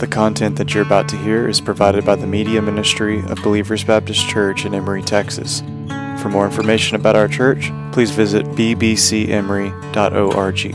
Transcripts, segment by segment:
The content that you're about to hear is provided by the Media Ministry of Believers Baptist Church in Emory, Texas. For more information about our church, please visit bbcemory.org.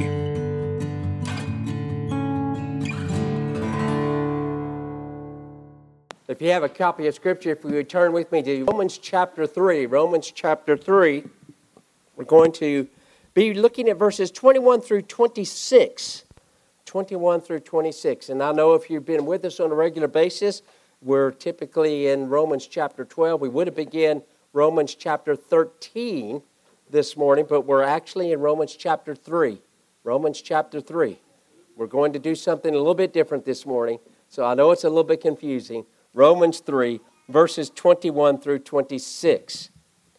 If you have a copy of Scripture, if you would turn with me to Romans chapter 3. Romans chapter 3. We're going to be looking at verses 21 through 26. 21 through 26. And I know if you've been with us on a regular basis, we're typically in Romans chapter 12. We would have begun Romans chapter 13 this morning, but we're actually in Romans chapter 3. Romans chapter 3. We're going to do something a little bit different this morning, so I know it's a little bit confusing. Romans 3, verses 21 through 26.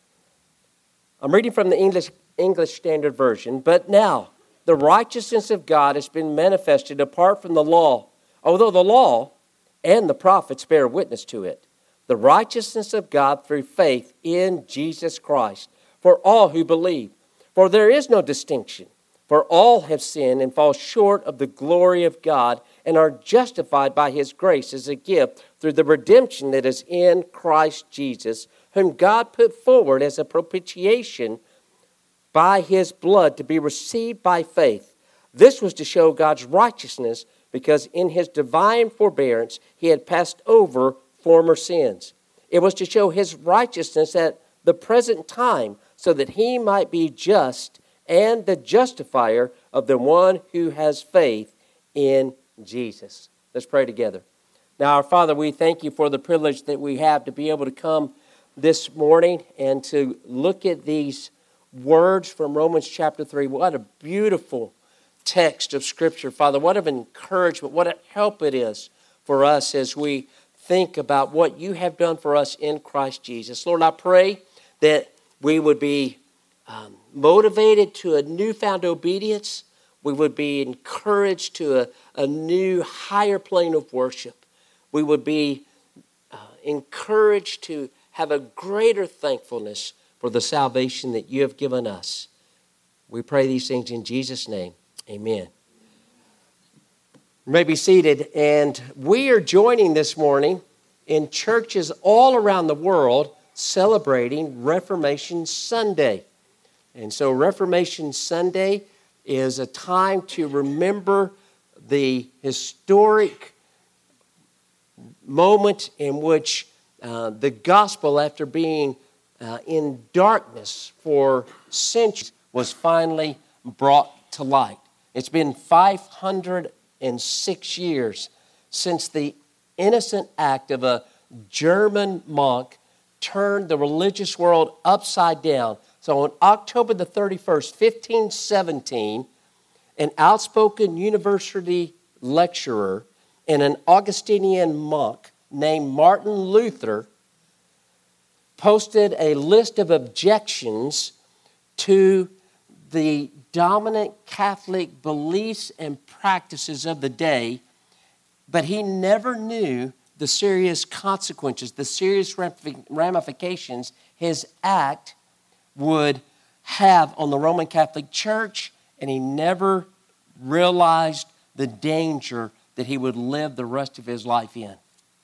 I'm reading from the English Standard Version. But now, the righteousness of God has been manifested apart from the law, although the law and the prophets bear witness to it. The righteousness of God through faith in Jesus Christ for all who believe. For there is no distinction. For all have sinned and fall short of the glory of God and are justified by His grace as a gift through the redemption that is in Christ Jesus, whom God put forward as a propitiation by His blood to be received by faith. This was to show God's righteousness, because in His divine forbearance He had passed over former sins. It was to show His righteousness at the present time, so that He might be just and the justifier of the one who has faith in Jesus. Let's pray together. Now, our Father, we thank You for the privilege that we have to be able to come this morning and to look at these words from Romans chapter 3. What a beautiful text of Scripture, Father. What an encouragement, what a help it is for us as we think about what You have done for us in Christ Jesus. Lord, I pray that we would be motivated to a newfound obedience. We would be encouraged to a new higher plane of worship. We would be encouraged to have a greater thankfulness for the salvation that You have given us. We pray these things in Jesus' name. Amen. You may be seated, and we are joining this morning in churches all around the world celebrating Reformation Sunday. And so Reformation Sunday is a time to remember the historic moment in which the gospel, after being in darkness for centuries, was finally brought to light. It's been 506 years since the innocent act of a German monk turned the religious world upside down. So on October the 31st, 1517, an outspoken university lecturer and an Augustinian monk named Martin Luther posted a list of objections to the dominant Catholic beliefs and practices of the day, but he never knew the serious consequences, the serious ramifications his act would have on the Roman Catholic Church, and he never realized the danger that he would live the rest of his life in.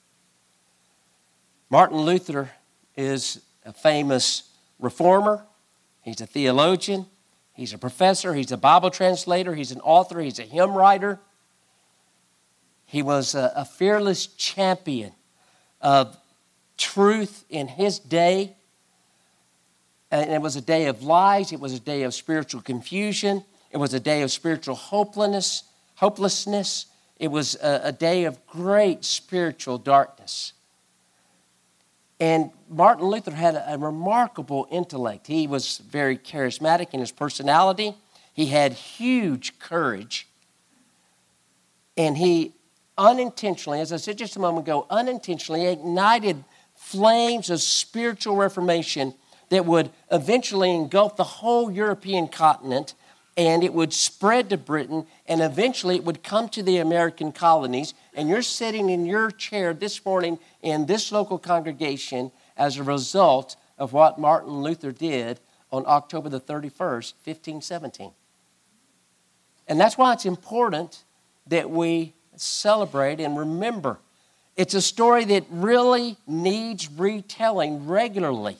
Martin Luther is a famous reformer. He's a theologian. He's a professor. He's a Bible translator. He's an author. He's a hymn writer. He was a fearless champion of truth in his day. And it was a day of lies. It was a day of spiritual confusion. It was a day of spiritual hopelessness. It was a day of great spiritual darkness. And Martin Luther had a remarkable intellect. He was very charismatic in his personality. He had huge courage. And he unintentionally, as I said just a moment ago, unintentionally ignited flames of spiritual reformation that would eventually engulf the whole European continent, and it would spread to Britain, and eventually it would come to the American colonies. And you're sitting in your chair this morning in this local congregation as a result of what Martin Luther did on October the 31st, 1517. And that's why it's important that we celebrate and remember. It's a story that really needs retelling regularly.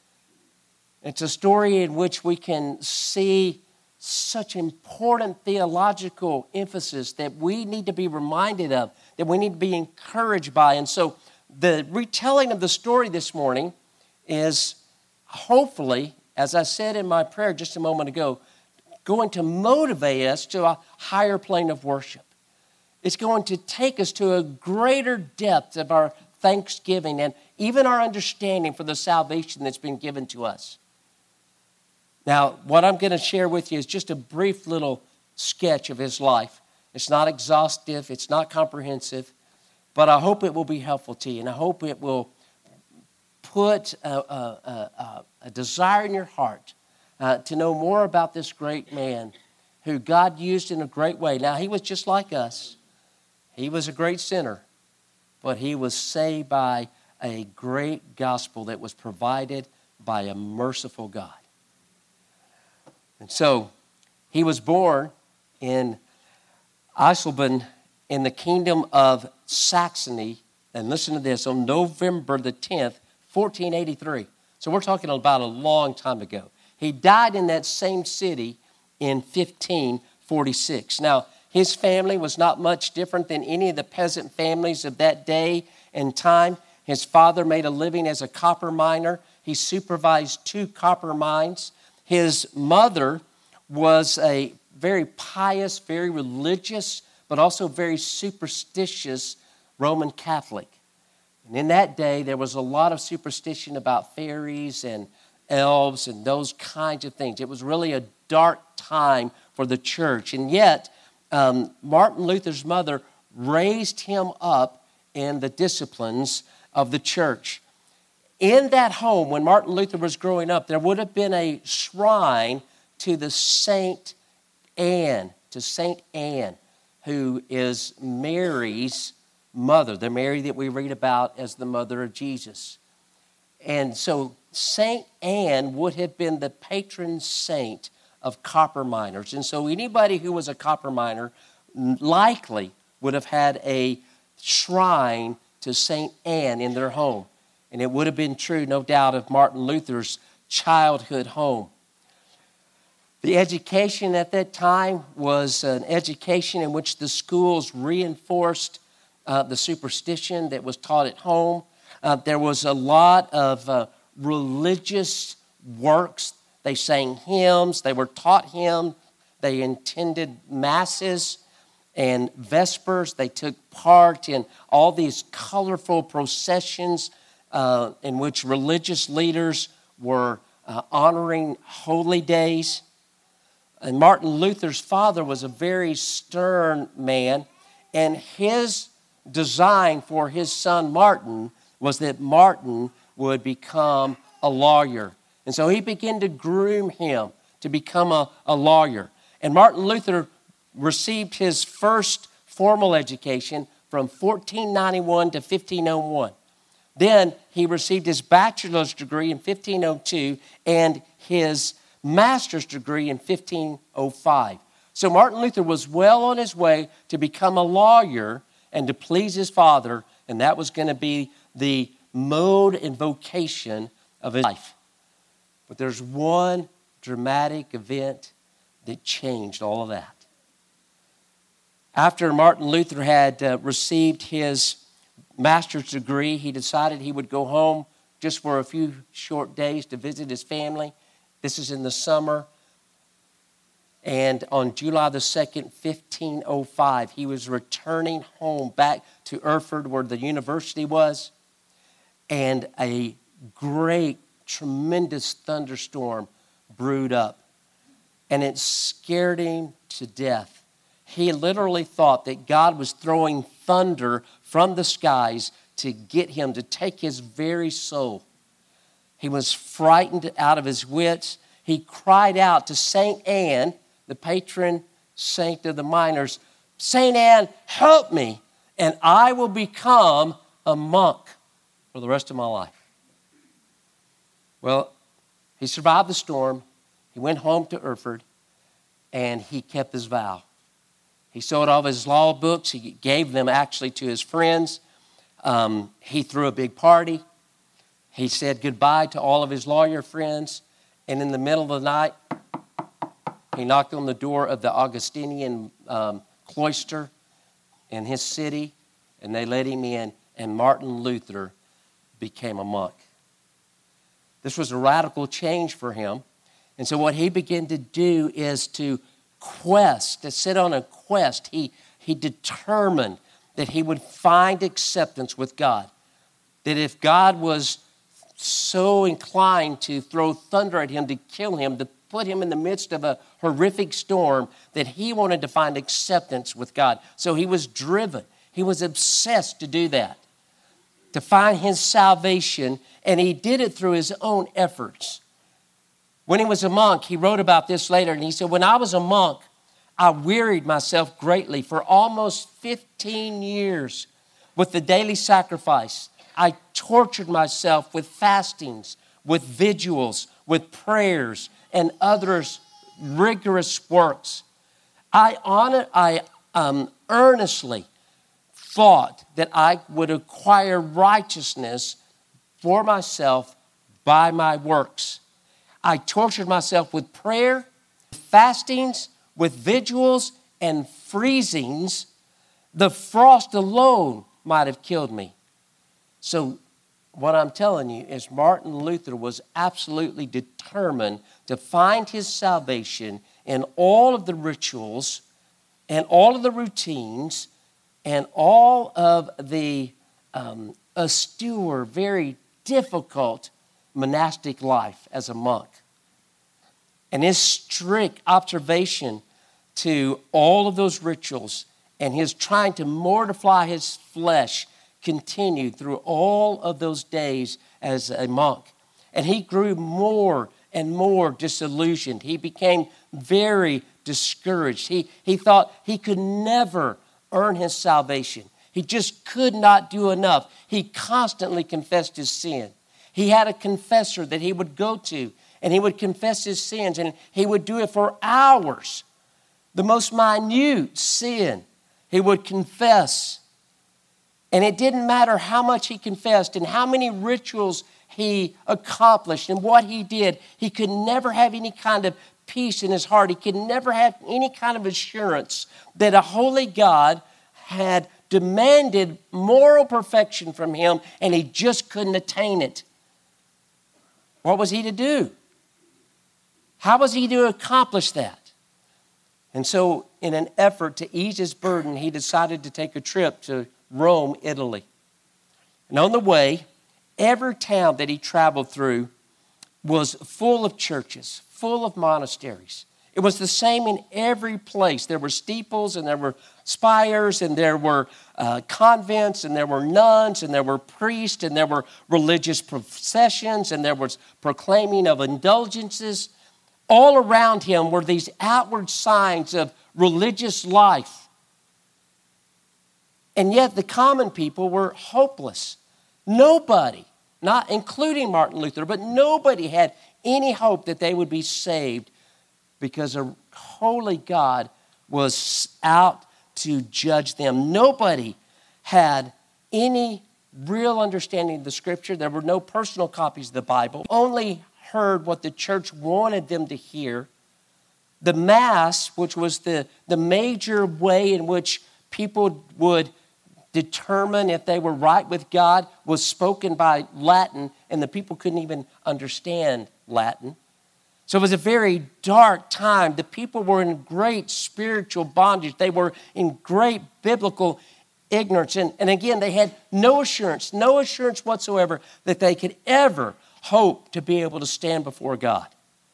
It's a story in which we can see such important theological emphasis that we need to be reminded of, that we need to be encouraged by. And so the retelling of the story this morning is hopefully, as I said in my prayer just a moment ago, going to motivate us to a higher plane of worship. It's going to take us to a greater depth of our thanksgiving and even our understanding for the salvation that's been given to us. Now, what I'm going to share with you is just a brief little sketch of his life. It's not exhaustive, it's not comprehensive, but I hope it will be helpful to you, and I hope it will put a desire in your heart to know more about this great man who God used in a great way. Now, he was just like us. He was a great sinner, but he was saved by a great gospel that was provided by a merciful God. And so, he was born in Eisleben in the kingdom of Saxony, and listen to this, on November the 10th, 1483. So we're talking about a long time ago. He died in that same city in 1546. Now, his family was not much different than any of the peasant families of that day and time. His father made a living as a copper miner. He supervised 2 copper mines. His mother was a very pious, very religious, but also very superstitious Roman Catholic. And in that day, there was a lot of superstition about fairies and elves and those kinds of things. It was really a dark time for the church. And yet, Martin Luther's mother raised him up in the disciplines of the church. In that home, when Martin Luther was growing up, there would have been a shrine to the Saint Anne, who is Mary's mother, the Mary that we read about as the mother of Jesus. And so Saint Anne would have been the patron saint of copper miners. And so anybody who was a copper miner likely would have had a shrine to Saint Anne in their home. And it would have been true, no doubt, of Martin Luther's childhood home. The education at that time was an education in which the schools reinforced the superstition that was taught at home. There was a lot of religious works. They sang hymns. They were taught hymns. They attended masses and vespers. They took part in all these colorful processions in which religious leaders were honoring holy days. And Martin Luther's father was a very stern man, and his design for his son Martin was that Martin would become a lawyer. And so he began to groom him to become a lawyer. And Martin Luther received his first formal education from 1491 to 1501. Then he received his bachelor's degree in 1502 and his master's degree in 1505. So Martin Luther was well on his way to become a lawyer and to please his father, and that was going to be the mode and vocation of his life. But there's one dramatic event that changed all of that. After Martin Luther had received his master's degree, he decided he would go home just for a few short days to visit his family. This is in the summer. And on July the 2nd, 1505, he was returning home back to Erfurt where the university was. And a great, tremendous thunderstorm brewed up. And it scared him to death. He literally thought that God was throwing thunder from the skies to get him, to take his very soul. He was frightened out of his wits. He cried out to Saint Anne, the patron saint of the miners, "Saint Anne, help me, and I will become a monk for the rest of my life." Well, he survived the storm. He went home to Erfurt, and he kept his vow. He sold all of his law books. He gave them actually to his friends. He threw a big party. He said goodbye to all of his lawyer friends. And in the middle of the night, he knocked on the door of the Augustinian cloister in his city, and they let him in, and Martin Luther became a monk. This was a radical change for him. And so what he began to do is to sit on a quest. He determined that he would find acceptance with God. That if God was so inclined to throw thunder at him, to kill him, to put him in the midst of a horrific storm, that he wanted to find acceptance with God. So he was driven. He was obsessed to do that, to find his salvation, and he did it through his own efforts. When he was a monk, he wrote about this later, and he said, when I was a monk, I wearied myself greatly for almost 15 years with the daily sacrifice. I tortured myself with fastings, with vigils, with prayers, and others rigorous works. I earnestly thought that I would acquire righteousness for myself by my works. I tortured myself with prayer, fastings, with vigils and freezings. The frost alone might have killed me. So what I'm telling you is Martin Luther was absolutely determined to find his salvation in all of the rituals and all of the routines and all of the austere, very difficult monastic life as a monk. And his strict observation to all of those rituals and his trying to mortify his flesh continued through all of those days as a monk. And he grew more and more disillusioned. He became very discouraged. He thought he could never earn his salvation. He just could not do enough. He constantly confessed his sin. He had a confessor that he would go to, and he would confess his sins, and he would do it for hours. The most minute sin he would confess. And it didn't matter how much he confessed and how many rituals he accomplished and what he did. He could never have any kind of peace in his heart. He could never have any kind of assurance that a holy God had demanded moral perfection from him, and he just couldn't attain it. What was he to do? How was he to accomplish that? And so, in an effort to ease his burden, he decided to take a trip to Rome, Italy. And on the way, every town that he traveled through was full of churches, full of monasteries. It was the same in every place. There were steeples, and there were spires, and there were convents, and there were nuns, and there were priests, and there were religious processions, and there was proclaiming of indulgences. All around him were these outward signs of religious life. And yet the common people were hopeless. Nobody, not including Martin Luther, but nobody had any hope that they would be saved because a holy God was out to judge them. Nobody had any real understanding of the Scripture. There were no personal copies of the Bible. Only heard what the church wanted them to hear. The Mass, which was the major way in which people would determine if they were right with God, was spoken by Latin, and the people couldn't even understand Latin. So it was a very dark time. The people were in great spiritual bondage. They were in great biblical ignorance. And again, they had no assurance whatsoever that they could ever hope to be able to stand before God.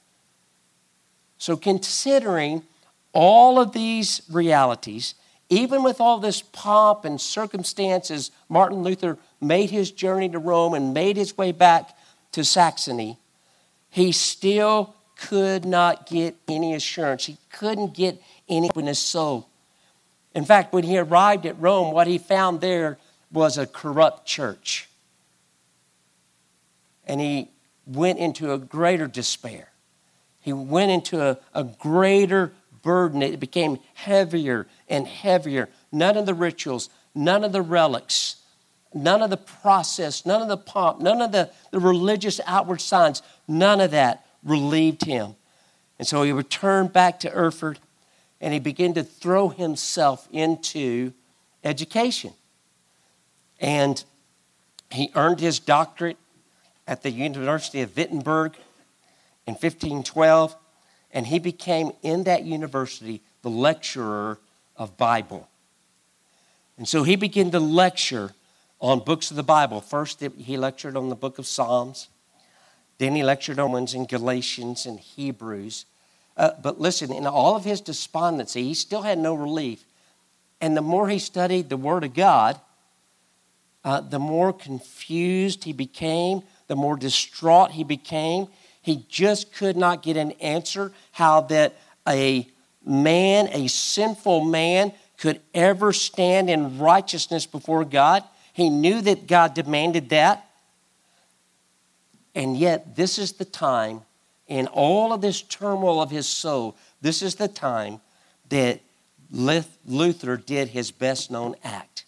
So considering all of these realities, even with all this pomp and circumstances, Martin Luther made his journey to Rome and made his way back to Saxony. He still could not get any assurance. He couldn't get any in his soul. In fact, when he arrived at Rome, what he found there was a corrupt church. And he went into a greater despair. He went into a greater burden. It became heavier and heavier. None of the rituals, none of the relics, none of the process, none of the pomp, none of the religious outward signs, none of that relieved him. And so he returned back to Erfurt, and he began to throw himself into education. And he earned his doctorate at the University of Wittenberg in 1512, and he became, in that university, the lecturer of Bible. And so he began to lecture on books of the Bible. First, he lectured on the book of Psalms. Then he lectured on Romans and Galatians and Hebrews. But listen, in all of his despondency, he still had no relief. And the more he studied the Word of God, the more confused he became, the more distraught he became. He just could not get an answer how that a man, a sinful man, could ever stand in righteousness before God. He knew that God demanded that. And yet, this is the time, in all of this turmoil of his soul, this is the time that Luther did his best known act.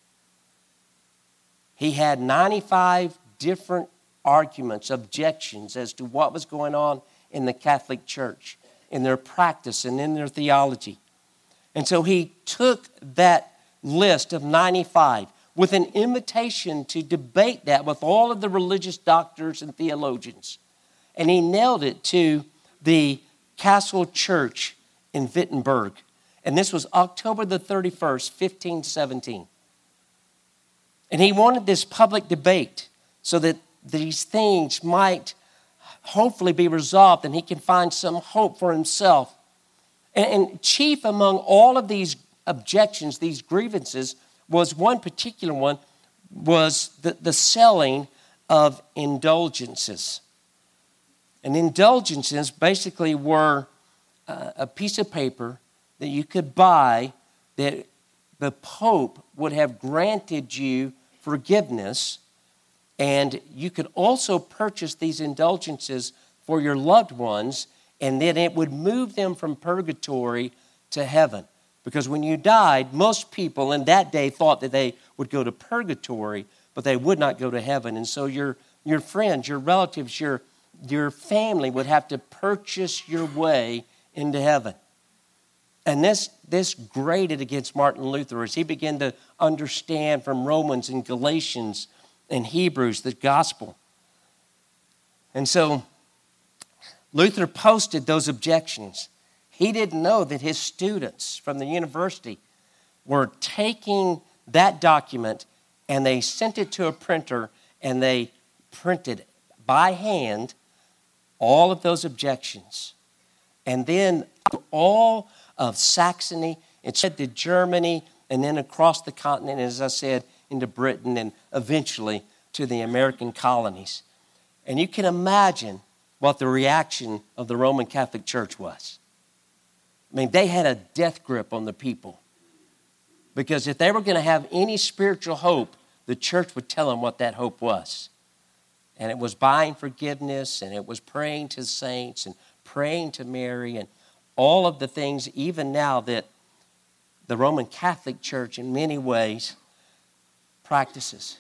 He had 95 different arguments, objections as to what was going on in the Catholic Church, in their practice and in their theology. And so he took that list of 95 with an invitation to debate that with all of the religious doctors and theologians. And he nailed it to the Castle Church in Wittenberg. And this was October the 31st, 1517. And he wanted this public debate so that these things might hopefully be resolved and he can find some hope for himself. And chief among all of these objections, these grievances, was one particular one, was the selling of indulgences. And indulgences basically were a piece of paper that you could buy that the Pope would have granted you forgiveness, and you could also purchase these indulgences for your loved ones, and then it would move them from purgatory to heaven. Because when you died, most people in that day thought that they would go to purgatory, but they would not go to heaven. And so your friends, your relatives, your family would have to purchase your way into heaven. And this grated against Martin Luther as he began to understand from Romans and Galatians and Hebrews the gospel. And so Luther posted those objections. He didn't know that his students from the university were taking that document and they sent it to a printer and they printed by hand all of those objections. And then all of Saxony, it spread to Germany, and then across the continent, as I said, into Britain, and eventually to the American colonies. And you can imagine what the reaction of the Roman Catholic Church was. I mean, they had a death grip on the people. Because if they were going to have any spiritual hope, the church would tell them what that hope was. And it was buying forgiveness, and it was praying to saints, and praying to Mary, and all of the things, even now, that the Roman Catholic Church in many ways practices.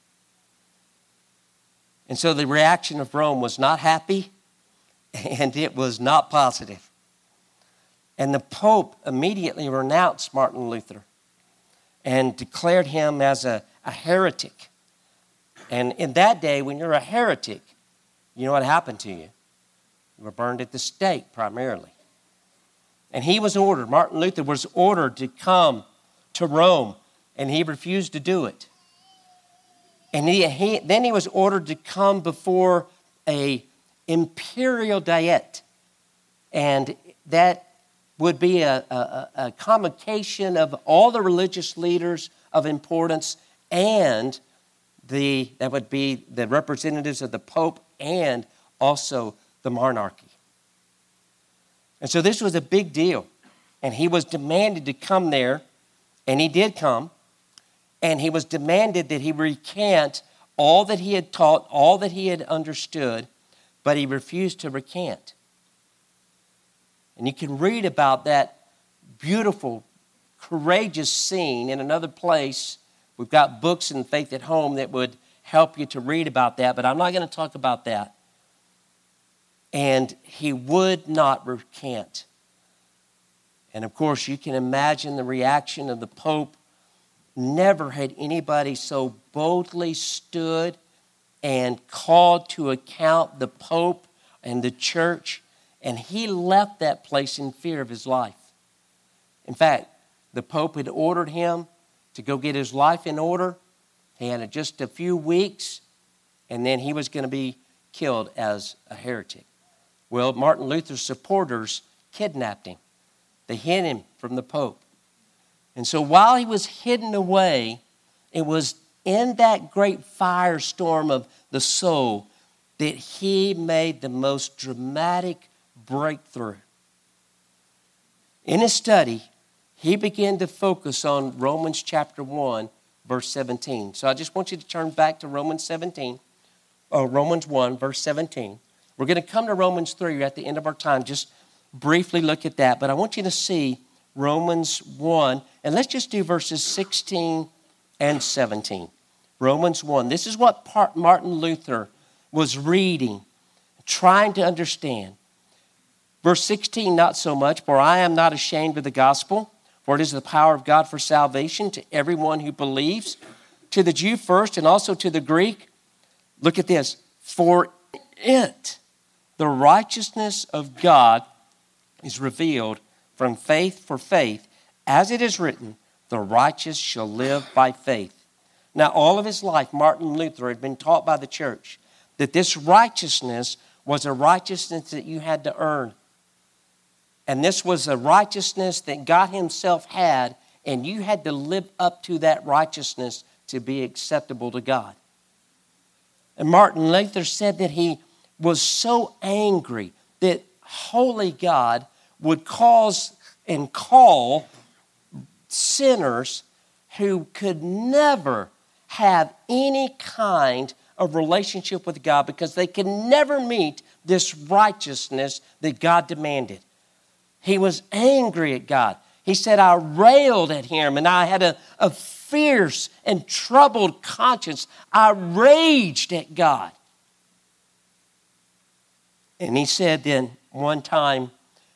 And so the reaction of Rome was not happy, and it was not positive. And the Pope immediately renounced Martin Luther and declared him as a heretic. And in that day, when you're a heretic, you know what happened to you? You were burned at the stake primarily. And he was ordered, Martin Luther was ordered to come to Rome, and he refused to do it. And then he was ordered to come before an imperial diet. And that would be a convocation of all the religious leaders of importance, and that would be the representatives of the Pope and also the monarchy. And so this was a big deal. And he was demanded to come there, and he did come. And he was demanded that he recant all that he had taught, all that he had understood, but he refused to recant. And you can read about that beautiful, courageous scene in another place. We've got books in Faith at Home that would help you to read about that, but I'm not going to talk about that. And he would not recant. And of course, you can imagine the reaction of the Pope. Never had anybody so boldly stood and called to account the Pope and the church, and he left that place in fear of his life. In fact, the Pope had ordered him to go get his life in order. He had just a few weeks, and then he was going to be killed as a heretic. Well, Martin Luther's supporters kidnapped him. They hid him from the Pope. And so while he was hidden away, it was in that great firestorm of the soul that he made the most dramatic breakthrough. In his study, he began to focus on Romans chapter 1, verse 17. So I just want you to turn back to Romans 1, verse 17. We're going to come to Romans 3 at the end of our time. Just briefly look at that. But I want you to see Romans 1. And let's just do verses 16 and 17. Romans 1. This is what Martin Luther was reading, trying to understand. Verse 16, not so much. For I am not ashamed of the gospel, for it is the power of God for salvation to everyone who believes, to the Jew first and also to the Greek. Look at this. For it, the righteousness of God is revealed from faith for faith, as it is written, the righteous shall live by faith. Now, all of his life, Martin Luther had been taught by the church that this righteousness was a righteousness that you had to earn. And this was a righteousness that God himself had, and you had to live up to that righteousness to be acceptable to God. And Martin Luther said that he was so angry that holy God would cause and call sinners who could never have any kind of relationship with God because they could never meet this righteousness that God demanded. He was angry at God. He said, I railed at him and I had a fierce and troubled conscience. I raged at God. And he said then one time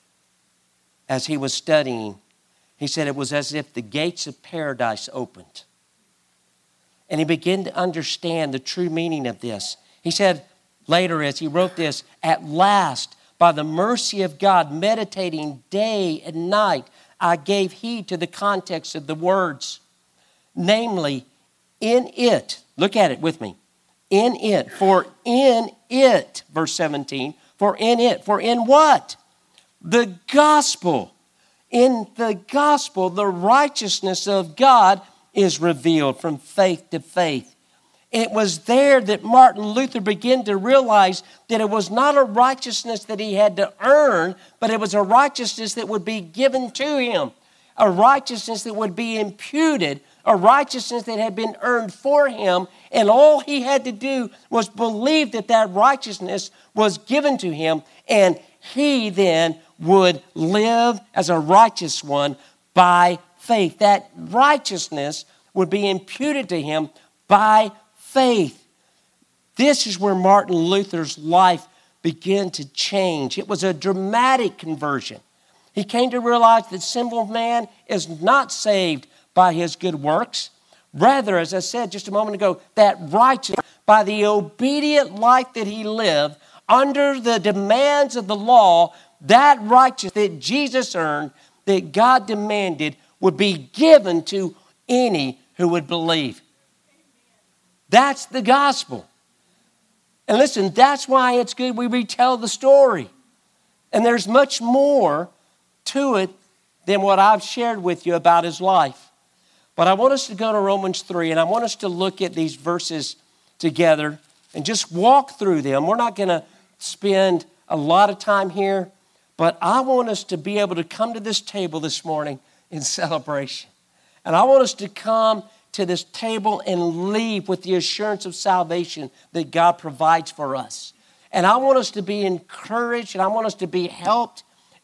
as he was studying, he said it was as if the gates of paradise opened. And he began to understand the true meaning of this. He said later as he wrote this, at last, by the mercy of God, meditating day and night, I gave heed to the context of the words. Namely, in it, look at it with me, in it, for in it, verse 17, for in what? The gospel. In the gospel, the righteousness of God is revealed from faith to faith. It was there that Martin Luther began to realize that it was not a righteousness that he had to earn, but it was a righteousness that would be given to him, a righteousness that would be imputed, a righteousness that had been earned for him, and all he had to do was believe that that righteousness was given to him, and he then would live as a righteous one by faith. That righteousness would be imputed to him by faith. This is where Martin Luther's life began to change. It was a dramatic conversion. He came to realize that sinful man is not saved by his good works. Rather, as I said just a moment ago, that righteous, by the obedient life that he lived under the demands of the law, that righteousness that Jesus earned, that God demanded, would be given to any who would believe. That's the gospel. And listen, that's why it's good we retell the story. And there's much more to it than what I've shared with you about his life. But I want us to go to Romans 3, and I want us to look at these verses together and just walk through them. We're not going to spend a lot of time here, but I want us to be able to come to this table this morning in celebration. And I want us to come to this table and leave with the assurance of salvation that God provides for us. And I want us to be encouraged, and I want us to be helped,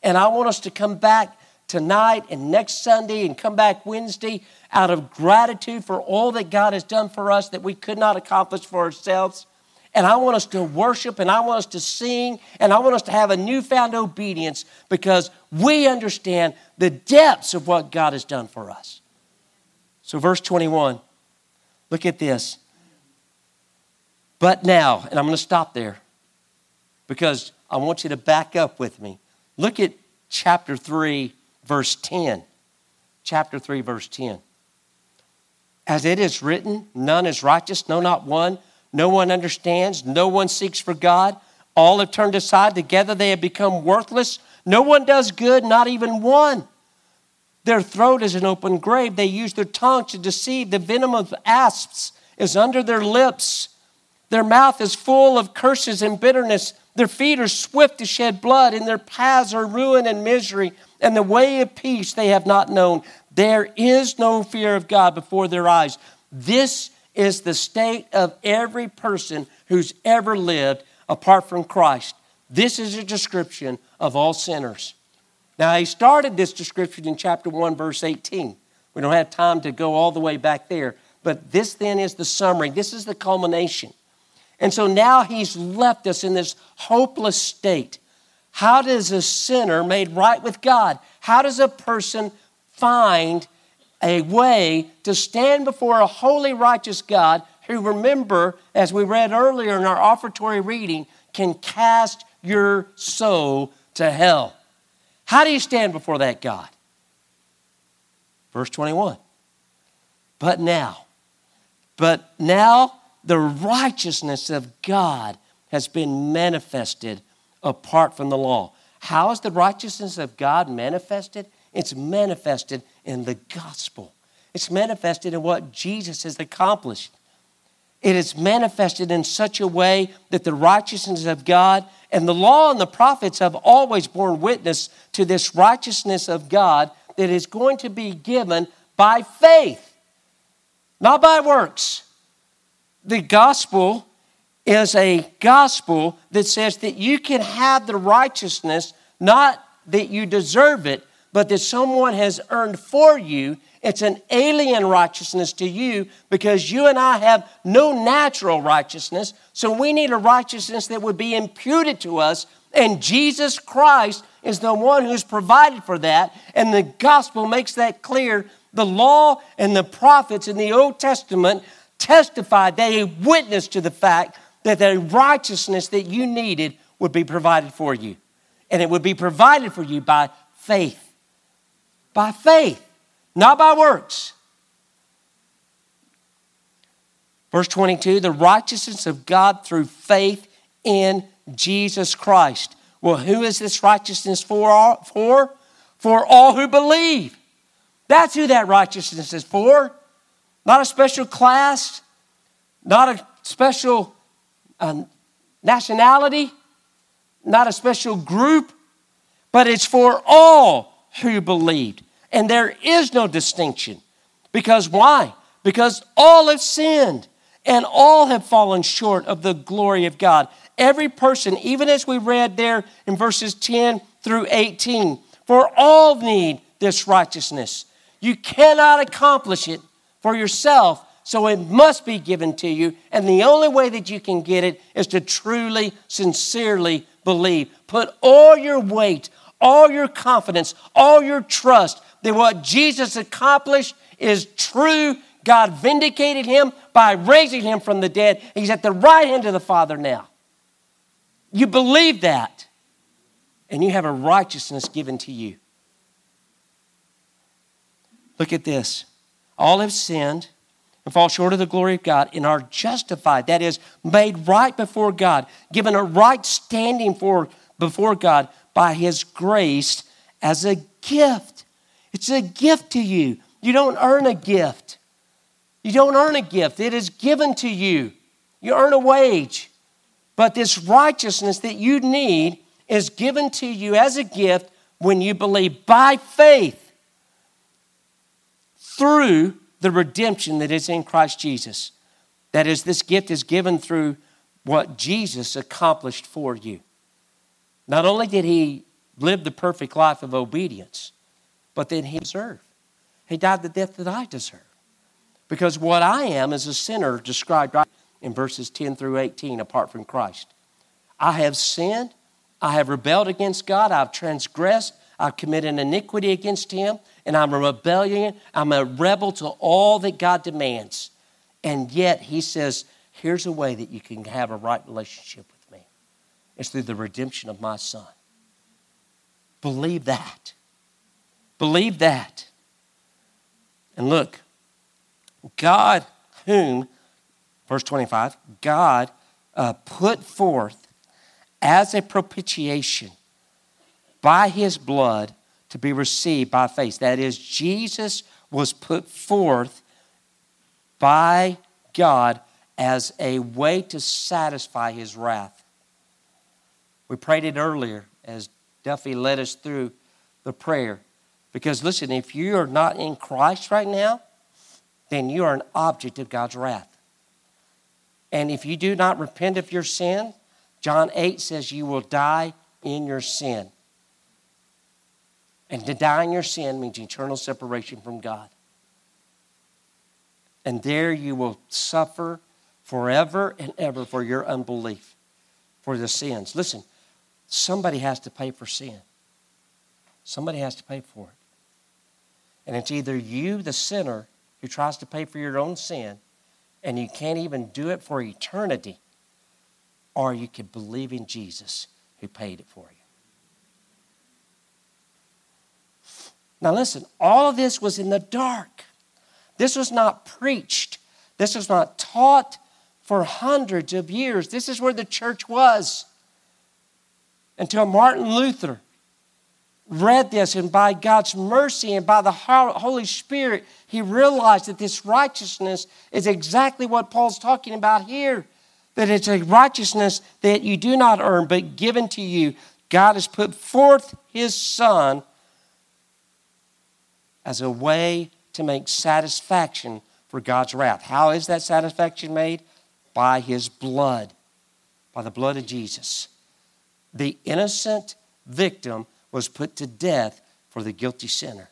And I want us to come back tonight and next Sunday and come back Wednesday out of gratitude for all that God has done for us that we could not accomplish for ourselves. And I want us to worship, and I want us to sing, and I want us to have a newfound obedience because we understand the depths of what God has done for us. So verse 21, look at this. But now, and I'm going to stop there because I want you to back up with me. Look at chapter 3, verse 10. Chapter 3, verse 10. As it is written, none is righteous, no, not one. No one understands. No one seeks for God. All have turned aside. Together they have become worthless. No one does good, not even one. Their throat is an open grave. They use their tongue to deceive. The venom of asps is under their lips. Their mouth is full of curses and bitterness. Their feet are swift to shed blood, and their paths are ruin and misery. And the way of peace they have not known. There is no fear of God before their eyes. This is the state of every person who's ever lived apart from Christ. This is a description of all sinners. Now, he started this description in chapter 1, verse 18. We don't have time to go all the way back there. But this then is the summary. This is the culmination. And so now he's left us in this hopeless state. How does a sinner made right with God, how does a person find a way to stand before a holy, righteous God who, remember, as we read earlier in our offertory reading, can cast your soul to hell? How do you stand before that God? Verse 21. But now the righteousness of God has been manifested apart from the law. How is the righteousness of God manifested? It's manifested in the gospel. It's manifested in what Jesus has accomplished. It is manifested in such a way that the righteousness of God and the law and the prophets have always borne witness to this righteousness of God that is going to be given by faith, not by works. The gospel is a gospel that says that you can have the righteousness, not that you deserve it, but that someone has earned for you. It's an alien righteousness to you because you and I have no natural righteousness. So we need a righteousness that would be imputed to us. And Jesus Christ is the one who's provided for that. And the gospel makes that clear. The law and the prophets in the Old Testament testified, they witnessed to the fact that the righteousness that you needed would be provided for you. And it would be provided for you by faith. By faith, not by works. Verse 22, the righteousness of God through faith in Jesus Christ. Well, who is this righteousness for? For all who believe. That's who that righteousness is for. Not a special class, not a special nationality, not a special group, but it's for all who believed. And there is no distinction. Because why? Because all have sinned and all have fallen short of the glory of God. Every person, even as we read there in verses 10 through 18, for all need this righteousness. You cannot accomplish it for yourself, so it must be given to you. And the only way that you can get it is to truly, sincerely believe. Put all your weight, all your confidence, all your trust that what Jesus accomplished is true. God vindicated him by raising him from the dead. He's at the right hand of the Father now. You believe that, and you have a righteousness given to you. Look at this. All have sinned and fall short of the glory of God and are justified. That is, made right before God, given a right standing before God by his grace as a gift. It's a gift to you. You don't earn a gift. You don't earn a gift. It is given to you. You earn a wage. But this righteousness that you need is given to you as a gift when you believe by faith through the redemption that is in Christ Jesus. That is, this gift is given through what Jesus accomplished for you. Not only did he lived the perfect life of obedience, but then he deserved. He died the death that I deserve. Because what I am is a sinner described right in verses 10 through 18 apart from Christ. I have sinned. I have rebelled against God. I've transgressed. I've committed iniquity against him. And I'm a rebellion. I'm a rebel to all that God demands. And yet he says, here's a way that you can have a right relationship with me. It's through the redemption of my Son. Believe that. Believe that. And look, God whom, verse 25, God put forth as a propitiation by his blood to be received by faith. That is, Jesus was put forth by God as a way to satisfy his wrath. We prayed it earlier as Duffy led us through the prayer. Because listen, if you are not in Christ right now, then you are an object of God's wrath. And if you do not repent of your sin, John 8 says you will die in your sin. And to die in your sin means eternal separation from God. And there you will suffer forever and ever for your unbelief, for the sins. Listen, somebody has to pay for sin. Somebody has to pay for it. And it's either you, the sinner, who tries to pay for your own sin, and you can't even do it for eternity, or you can believe in Jesus who paid it for you. Now listen, all of this was in the dark. This was not preached. This was not taught for hundreds of years. This is where the church was until Martin Luther read this, and by God's mercy and by the Holy Spirit, he realized that this righteousness is exactly what Paul's talking about here. That it's a righteousness that you do not earn, but given to you. God has put forth his Son as a way to make satisfaction for God's wrath. How is that satisfaction made? By his blood, by the blood of Jesus. The innocent victim was put to death for the guilty sinner.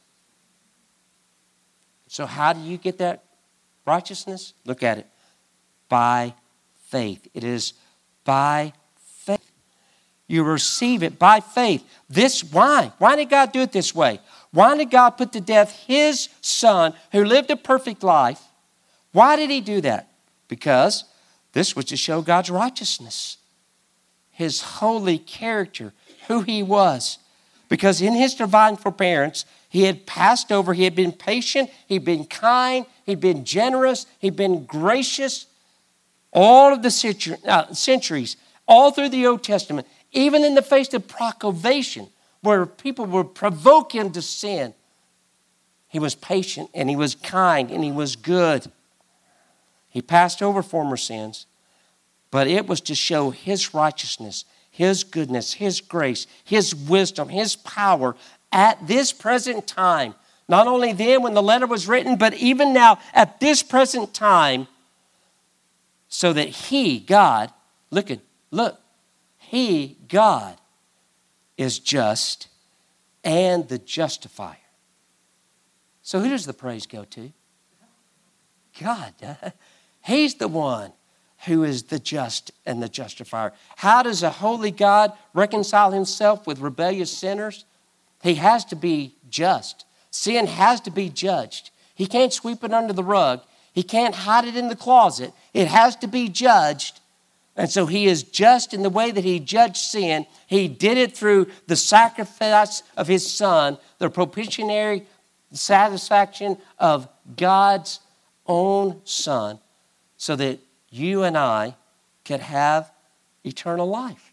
So how do you get that righteousness? Look at it. By faith. It is by faith. You receive it by faith. Why? Why did God do it this way? Why did God put to death his Son who lived a perfect life? Why did he do that? Because this was to show God's righteousness, his holy character, who he was. Because in his divine forbearance, he had passed over, he had been patient, he'd been kind, he'd been generous, he'd been gracious. All of the centuries, all through the Old Testament, even in the face of provocation, where people would provoke him to sin, he was patient and he was kind and he was good. He passed over former sins, but it was to show his righteousness, his goodness, his grace, his wisdom, his power at this present time. Not only then when the letter was written, but even now at this present time, so that he, God, look, he, God, is just and the justifier. So who does the praise go to? God. He's the one who is the just and the justifier. How does a holy God reconcile himself with rebellious sinners? He has to be just. Sin has to be judged. He can't sweep it under the rug. He can't hide it in the closet. It has to be judged. And so he is just in the way that he judged sin. He did it through the sacrifice of his Son, the propitiatory satisfaction of God's own Son, so that you and I could have eternal life.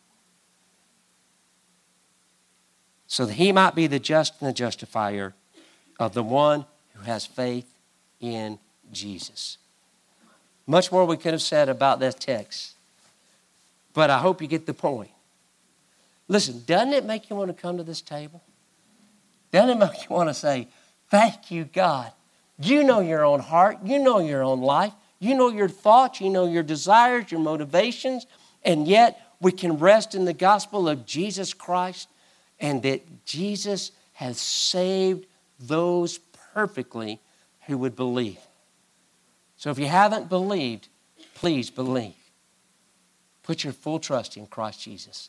So that he might be the just and the justifier of the one who has faith in Jesus. Much more we could have said about that text, but I hope you get the point. Listen, doesn't it make you want to come to this table? Doesn't it make you want to say, thank you, God. You know your own heart. You know your own life. You know your thoughts. You know your desires, your motivations. And yet we can rest in the gospel of Jesus Christ and that Jesus has saved those perfectly who would believe. So if you haven't believed, please believe. Put your full trust in Christ Jesus.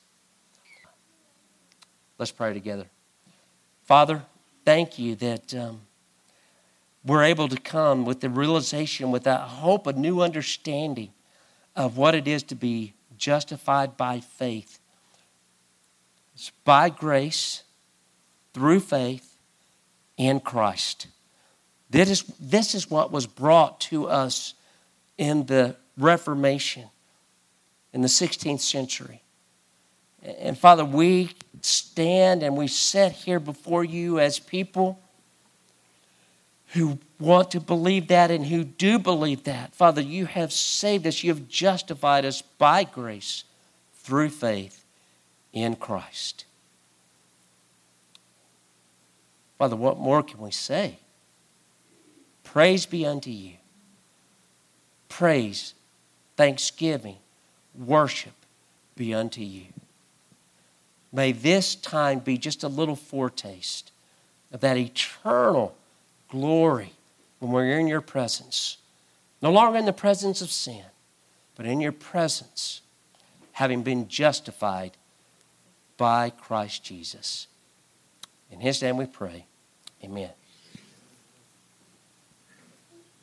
Let's pray together. Father, thank you that we're able to come with the realization, with that hope, a new understanding of what it is to be justified by faith. It's by grace, through faith, in Christ. This is what was brought to us in the Reformation in the 16th century. And Father, we stand and we sit here before you as people who want to believe that and who do believe that. Father, you have saved us. You have justified us by grace through faith in Christ. Father, what more can we say? Praise be unto you. Praise, thanksgiving, worship be unto you. May this time be just a little foretaste of that eternal glory when we're in your presence. No longer in the presence of sin, but in your presence, having been justified by Christ Jesus. In his name we pray. Amen.